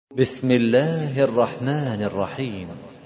بسم الله الرحمن الرحيم.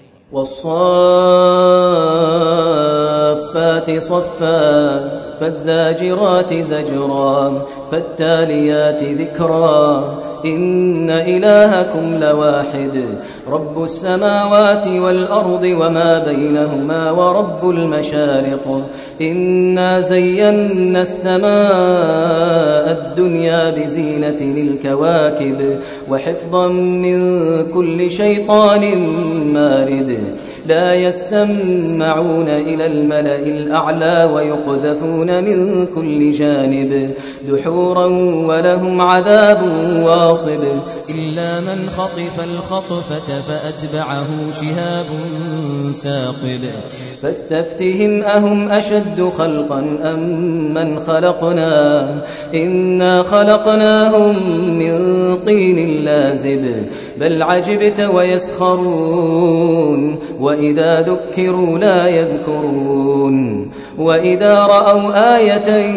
والصافات صفا فالزاجرات زجرا فالتاليات ذكرا إن إلهكم لواحد رب السماوات والأرض وما بينهما ورب المشارق إنا زينا السماء الدنيا بزينة الكواكب وحفظا من كل شيطان مارد لا يسمعون إلى الملأ الأعلى ويقذفون من كل جانب دحورا ولهم عذاب واصب إلا من خطف الخطفة فأتبعه شهاب ثاقب فاستفتهم أهم أشد خلقا أم من خلقنا إنا خلقناهم من طين لازب بل عجبت ويسخرون وإذا ذكروا لا يذكرون وإذا رأوا آية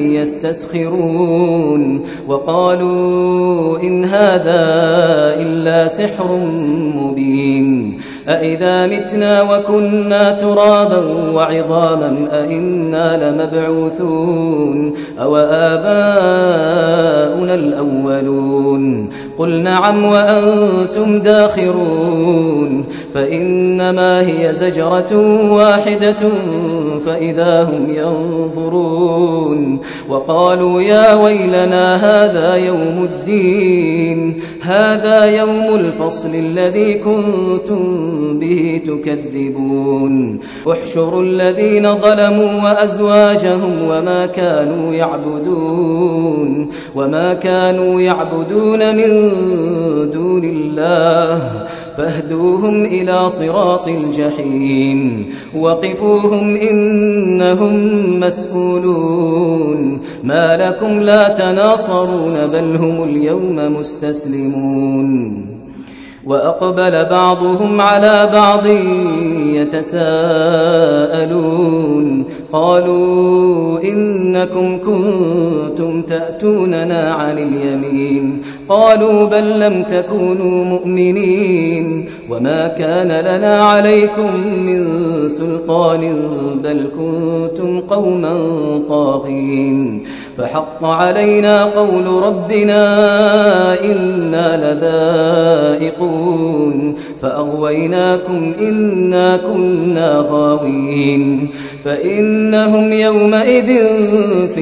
يستسخرون وقالوا إن هذا إلا سحر مبين أإذا متنا وكنا ترابا وعظاما أإنا لمبعوثون أو آباؤنا الأولون قل نعم وأنتم داخرون فإنما هي زجرة واحدة فإذا هم ينظرون وقالوا يا ويلنا هذا يوم الدين هذا يوم الفصل الذي كنتم به تكذبون احشروا الذين ظلموا وأزواجهم وما كانوا يعبدون من دون الله فاهدوهم إلى صراط الجحيم وقفوهم إنهم مسؤولون ما لكم لا تناصرون بل هم اليوم مستسلمون وأقبل بعضهم على بعض يتساءلون قالوا إنكم كنتم تأتوننا عن اليمين قالوا بل لم تكونوا مؤمنين وما كان لنا عليكم من سلطان بل كنتم قوما طاغين فحق علينا قول ربنا إنا لذائقون فأغويناكم إنا كنا غاوين فإنهم يومئذ في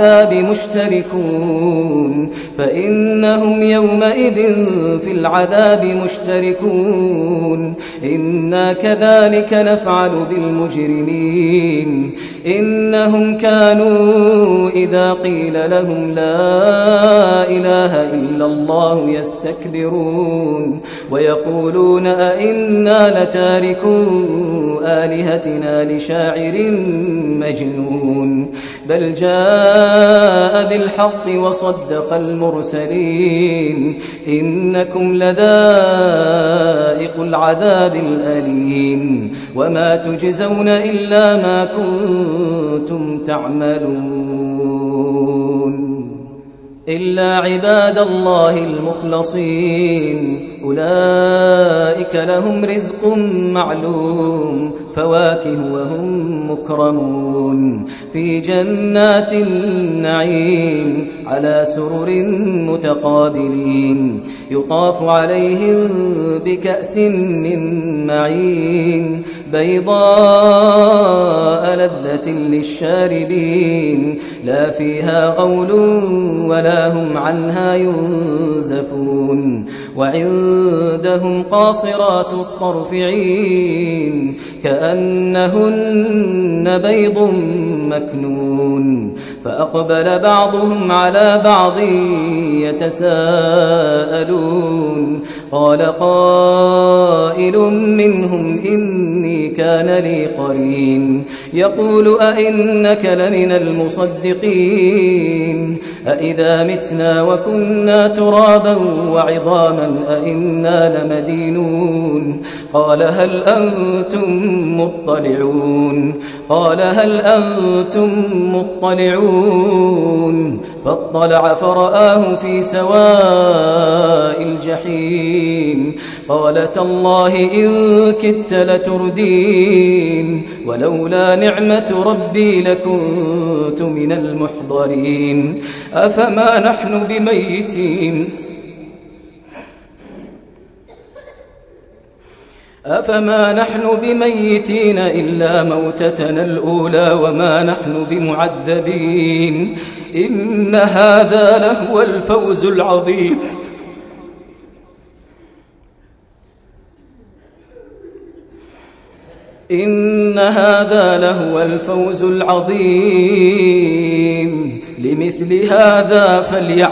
العذاب مشتركون إنا كذلك نفعل بالمجرمين إنهم كانوا إذا قيل لهم لا إله إلا الله يستكبرون ويقولون أئنا لتاركو آلهتنا لشاعر مجنون بل جاء بالحق وصدق المرسلين إنكم لذائق العذاب الأليم وما تجزون إلا ما كنتم تعملون إلا عباد الله المخلصين أولئك لهم رزق معلوم فواكه وهم مكرمون في جنات النعيم على سرر متقابلين يطاف عليهم بكأس من معين بيضاء لذة للشاربين لا فيها غول ولا هم عنها ينزفون وعندهم قاصرات الطرف عين كأنهن بيض مكنون فأقبل بعضهم على بعض يتساءلون قال قائل منهم إني كان لي قرين يقول أئنك لمن المصدقين أئذا متنا وكنا ترابا وعظاما أئنا لمدينون قال هل أنتم مطلعون فاطلع فرآه في سواء الجحيم قال تالله إن كدت لتردين ولولا نعمة ربي لكنت من المحضرين أفما نحن بميتين إلا موتتنا الأولى وما نحن بمعذبين إن هذا لهو الفوز العظيم لمثل هذا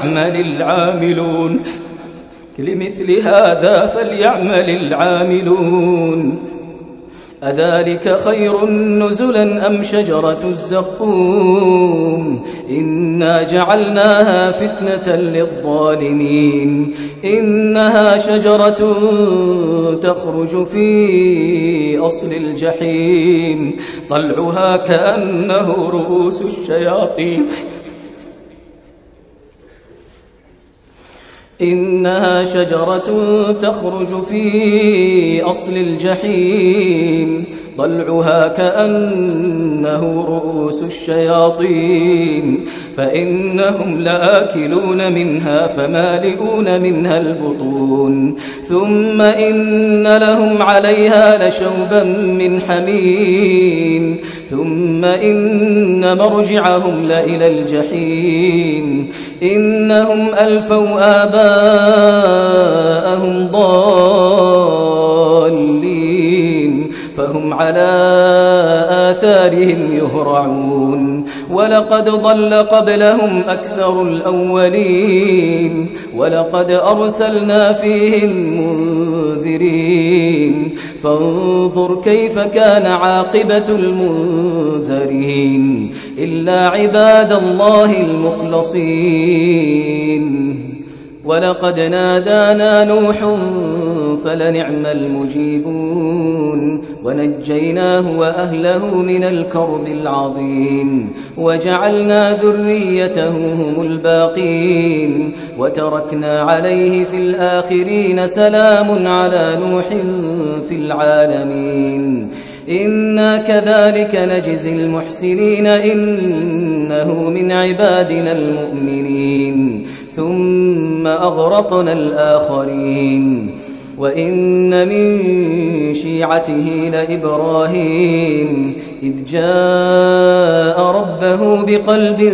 فليعمل العاملون أذلك خير نزلا أم شجرة الزقوم إنا جعلناها فتنة للظالمين إنها شجرة تخرج في أصل الجحيم طلعها كأنه رؤوس الشياطين إنها شجرة تخرج في أصل الجحيم طلعها كأنه رؤوس الشياطين فإنهم لآكلون منها فمالئون منها البطون ثم إن لهم عليها لشوبا من حميم ثم إن مرجعهم لإلى الجحيم إنهم ألفوا آباءهم ضالين فهم على آثارهم يهرعون ولقد ضل قبلهم أكثر الأولين ولقد أرسلنا فيهم منذرين فانظر كيف كان عاقبة المنذرين إلا عباد الله المخلصين ولقد نادانا نوح فلنعم المجيبون ونجيناه وأهله من الكرب العظيم وجعلنا ذريته هم الباقين وتركنا عليه في الآخرين سلام على نوح في العالمين إنا كذلك نجزي المحسنين إنه من عبادنا المؤمنين ثم أغرقنا الآخرين وإن من شيعته لإبراهيم إذ جاء ربه بقلب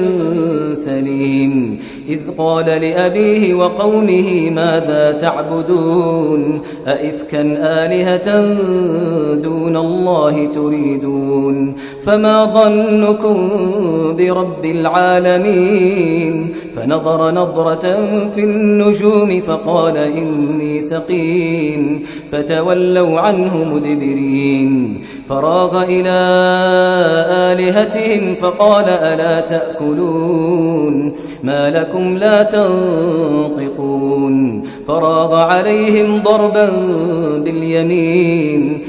سليم إذ قال لأبيه وقومه ماذا تعبدون أئفكا آلهة دون الله تريدون فما ظنكم برب العالمين فنظر نظرة في النجوم فقال إني سقيم فتولوا عنه مدبرين فراغ إلى آلهتهم فقال ألا تأكلون ما لكم لا تنطقون فراغ عليهم ضربا باليمين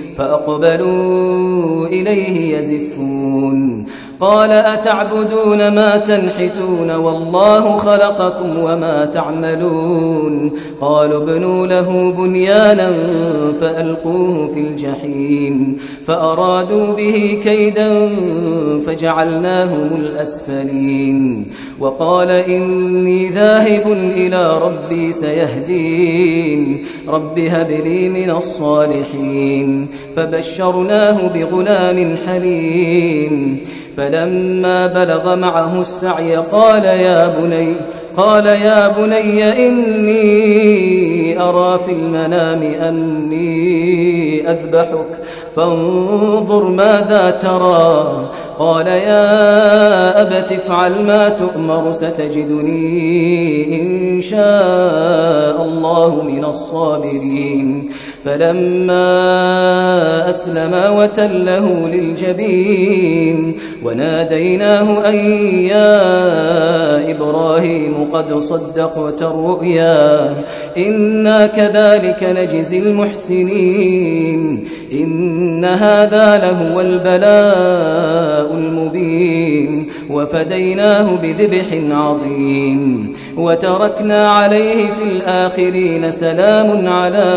فأقبلوا إليه يزفون قال أتعبدون ما تنحتون والله خلقكم وما تعملون قالوا ابنوا له بنيانا فألقوه في الجحيم فأرادوا به كيدا فجعلناهم الأسفلين وقال إني ذاهب إلى ربي سيهدين رب هب لي من الصالحين فبشرناه بغلام حليم فلما بلغ معه السعي قال يا بني إني أرى في المنام أني أذبحك فانظر ماذا ترى قال يا أبت افعل ما تؤمر ستجدني إن شاء الله من الصابرين فلما أسلما وتله للجبين وناديناه أن يا إبراهيم قد صدقت الرؤيا إنا كذلك نجزي المحسنين إن هذا لهو البلاء المبين وفديناه بذبح عظيم وتركنا عليه في الآخرين سلام على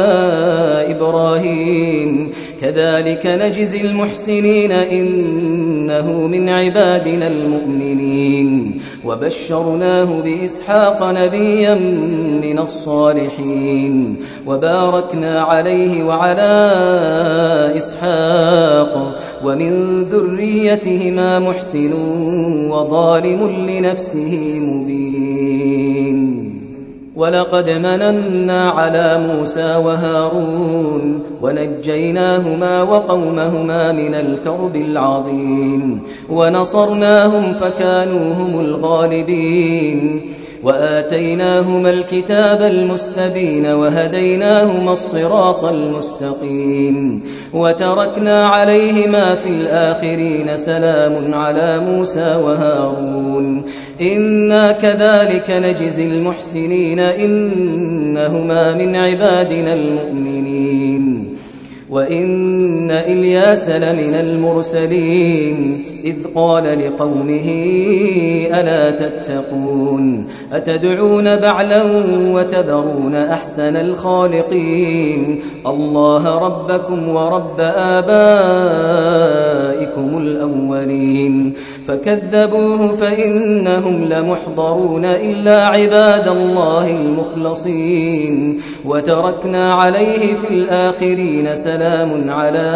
إبراهيم كذلك نجزي المحسنين إنه من عبادنا المؤمنين وبشرناه بإسحاق نبيا من الصالحين وباركنا عليه وعلى إسحاق ومن ذريتهما محسن وظالم لنفسه مبين ولقد مننا على موسى وهارون ونجيناهما وقومهما من الكرب العظيم ونصرناهم فكانوا هم الغالبين وآتيناهما الكتاب المستبين وهديناهما الصراط المستقيم وتركنا عليهما في الآخرين سلام على موسى وهارون إنا كذلك نجزي المحسنين إنهما من عبادنا المؤمنين وإن إلياس لمن المرسلين إذ قال لقومه ألا تتقون أتدعون بعلا وتذرون أحسن الخالقين الله ربكم ورب آبائكم الأولين فكذبوه فإنهم لمحضرون إلا عباد الله المخلصين وتركنا عليه في الآخرين سلام على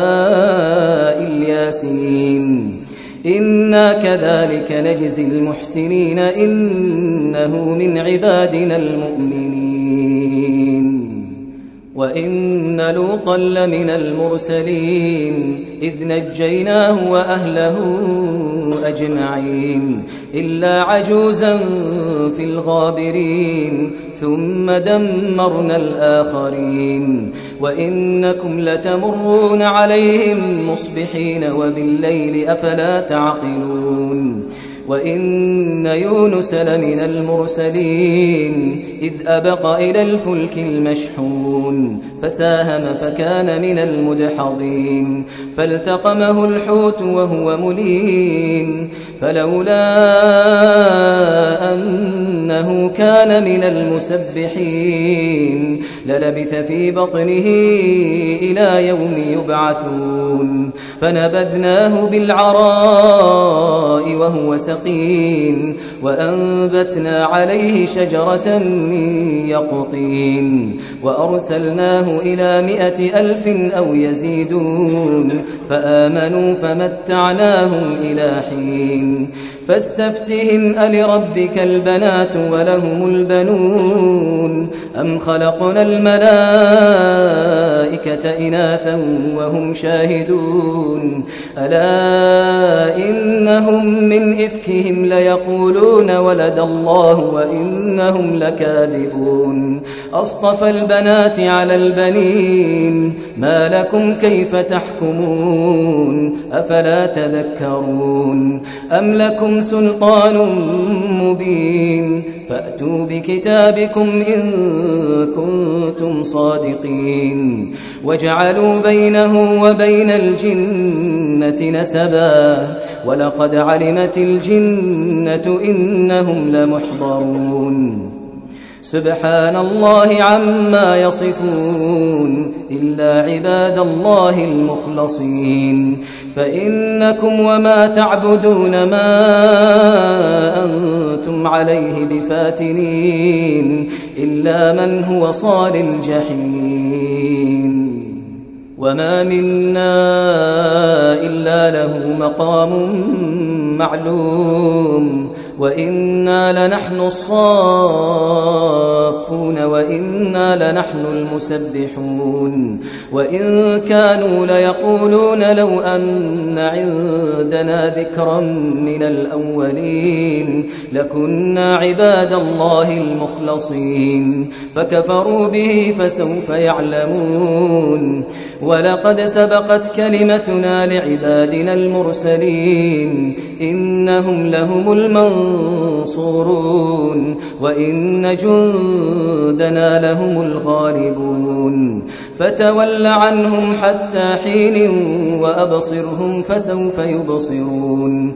الياسين إنا كذلك نجزي المحسنين إنه من عبادنا المؤمنين وإن لوطا لمن المرسلين إذ نجيناه وأهله أجمعين إلا عجوزا في الغابرين ثم دمرنا الآخرين وإنكم لتمرون عليهم مصبحين وبالليل أفلا تعقلون وإن يونس لمن المرسلين إذ أبق إلى الفلك المشحون فساهم فكان من المدحضين فالتقمه الحوت وهو مليم فلولا أنه كان من المسبحين للبث في بطنه إلى يوم يبعثون فنبذناه بالعراء وهو سقيم وأنبتنا عليه شجرة من يقطين وأرسلناه إلى 100,000 أو يزيدون فآمنوا فمتعناهم إلى حين فاستفتهم ألربك البنات ولهم البنون أم خلقنا الملائكة إناثا وهم شاهدون ألا إنهم من إفكهم ليقولون ولد الله وإنهم لكاذبون أصطفى البنات على البنين ما لكم كيف تحكمون أفلا تذكرون أم لكم سلطان مبين فأتوا بكتابكم إن كنتم صادقين وجعلوا بينه وبين الجنة نسبا ولقد علمت الجنة إنهم لمحضرون سبحان الله عما يصفون إلا عباد الله المخلصين فإنكم وما تعبدون ما أنتم عليه بفاتنين إلا من هو صال الجحيم وما منا إلا له مقام معلوم وإنا لنحن الصافون وإنا لنحن المسبحون وإن كانوا ليقولون لو أن عندنا ذكرا من الأولين لكنا عباد الله المخلصين فكفروا به فسوف يعلمون ولقد سبقت كلمتنا لعبادنا المرسلين إنهم لهم المنصورون وإن جندنا لهم الغالبون فتول عنهم حتى حين وأبصرهم فسوف يبصرون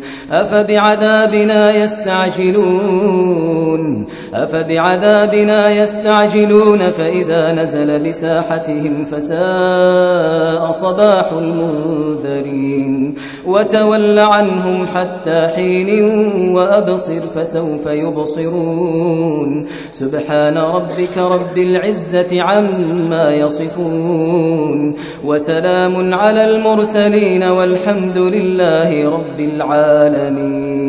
أفبعذابنا يستعجلون فإذا نزل بساحتهم فساء صباح المنذرين وتول عنهم حتى حين وأبصر فسوف يبصرون سبحان ربك رب العزة عما يصفون وسلام على المرسلين والحمد لله رب العالمين.